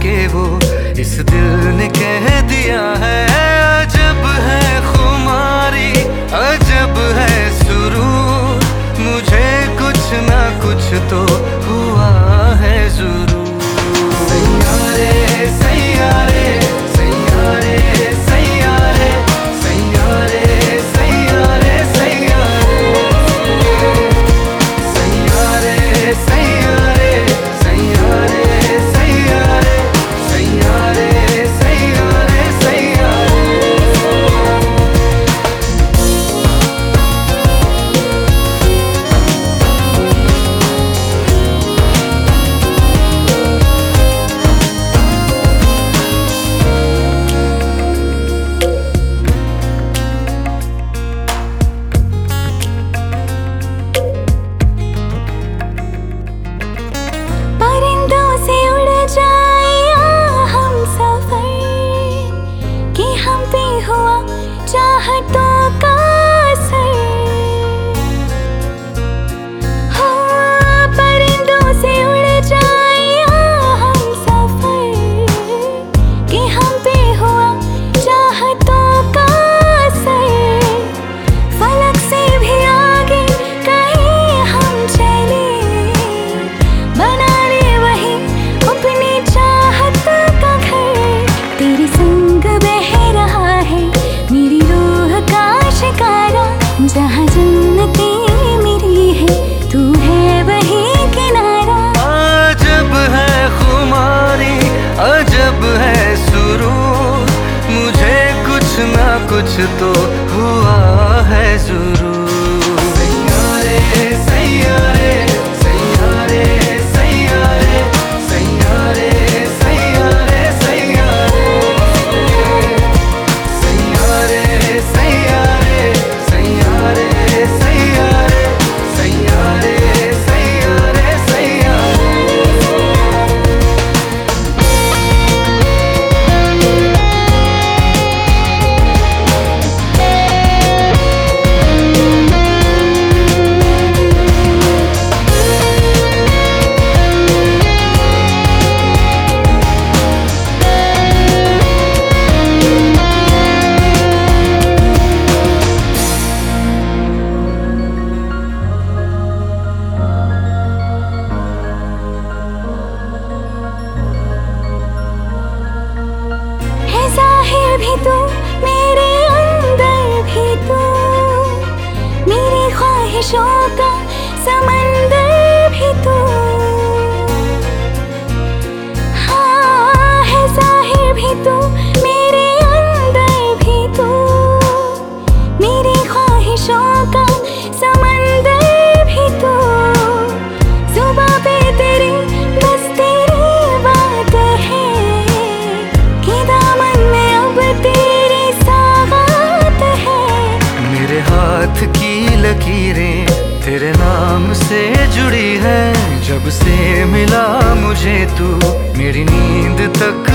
के वो इस दिल ने कह दिया है। अजब है खुमारी, अजब है सुरूर, मुझे कुछ ना कुछ तो हुआ है जरूर। सैयारे सैयारे सैयारे सैयारे सैयारे सैयारे सैयारे सैयारे सैयारे सैयारे सैयारे सैयारे सैयारे सैयारे। चाहतों का असर हो, परिंदों से उड़ जाए हम सफर, कि हम पे हुआ चाहतों का असर। फलक से भी आगे कहीं हम चले, बना ले वही अपनी चाहत का घर। तेरे संग बह रहा है मेरी रूह का शिकारा, जहाँ जन्नती मेरी है तू है वही किनारा। अजब है खुमारी, अजब है सुरूर, मुझे कुछ ना कुछ तो हुआ है जरूर। सैयारे सैयारे सैयारे सैयारे सैयारे सैयारे सैयारे सैयारे सैयारे सैयारे सैयारे सैयारे सैयारे। ज़ाहिर भी तू, मेरे अंदर भी तू, मेरी ख्वाहिशों का समंदर भी तू। हाँ है ज़ाहिर भी तू, मेरे अंदर भी तू, मेरी ख्वाहिशों का समंदर भी तू। जुबां पे तेरी बस तेरी बात है, कि दामन में अब तेरी सावत है। मेरे हाथ की लकीरें तेरे नाम से जुड़ी है, जब से मिला मुझे तू मेरी नींद तक